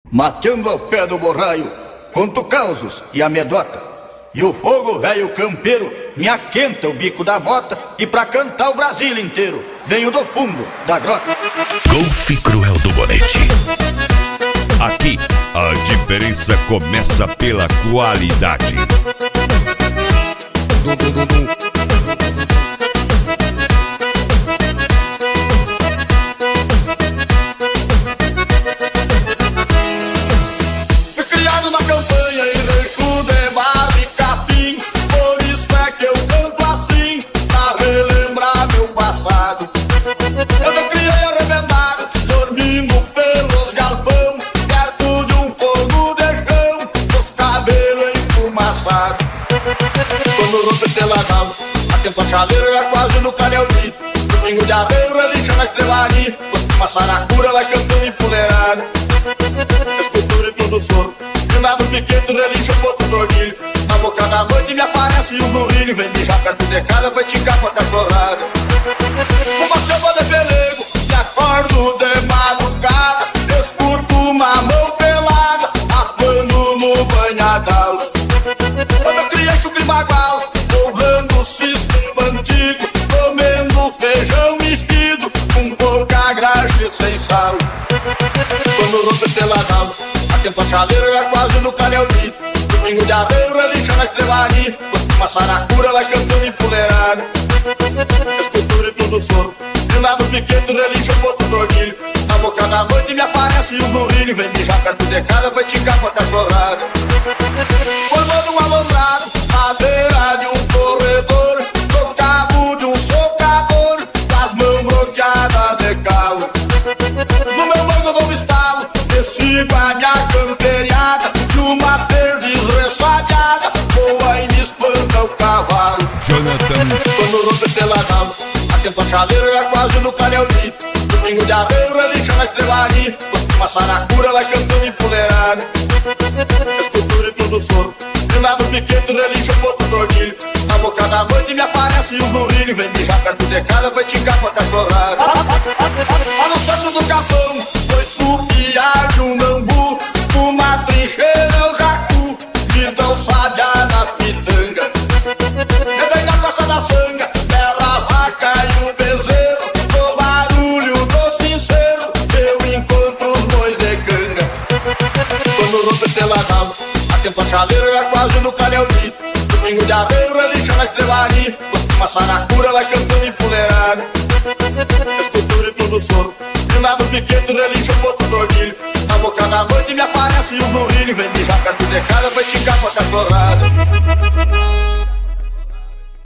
Mateando ao pé do borraio, conto causos e amedota. E o fogo velho campeiro me aquenta o bico da bota. E pra cantar o Brasil inteiro venho do fundo da grota. Golfe Cruel do Bonete. Aqui a diferença começa pela qualidade. Atento a chaleira, é quase no canelzinho. Domingo de arreio, relixa na estrelaria. Uma saracura vai cantando empoleirada. Escultura e tudo sono. De lado piquete, relixa um pouco dormir. Na boca da noite me aparece o zurrilho. Vem mijar perto de casa, vai esticar com a cachorrada. Uma tampa de pelego, me acordo de madrugada. Escuto uma mão pelada, atuando no banhadal. Quando eu criei chucre magual, o sistema antigo, comendo feijão mexido com pouca graxa e sem sal. Quando rompe pela dama, atento a chaleira, é quase no canelzinho. Domingo de arreio, relixa na estrelaria. Uma saracura vai cantando empoleirada. Escultura e tudo sono. De lado piquete, relixa um pouco dormir. Na boca da noite me aparece o zurrilho. Vem mijar perto de casa, vai esticar com a cachorrada. Formando um alombrado, à beira de um corredor, no cabo de um socador, com as mãos bloqueadas de calo. No meu banco eu dou um estalo, sigo a minha camperiada, numa perdiz ressabiada, voa e me espanta o cavalo. Jonathan. Quando rompe pela dama, atento a chaleira, é quase no canelzinho. Domingo de arreio, relixa na estrelaria. Uma saracura vai cantando empoleirada. Escultura e tudo sono. De lado piquete, relixa um pouco dormir. Na boca da noite me aparece o zurrilho. Vem mijar perto de casa, vai esticar com a cachorrada. Lá no centro do capão, foi supiar de um bambu. Uma trincheira é o jacu, que não sabe nas pitangas. Vem na costa da sanga, bela vaca e um bezerro. No barulho do sincero, eu encontro os bois de canga. Quando rompe pela dama, atento a chaleira, é quase no canelzinho. Domingo de arreio, relixa na estrelaria. Uma saracura vai cantando empoleirada. Escultura e tudo sono. De lado piquete, relixa um pouco dormir. Na boca da noite me aparece o zurrilho. Vem mijar perto de casa, vai esticar com a cachorrada.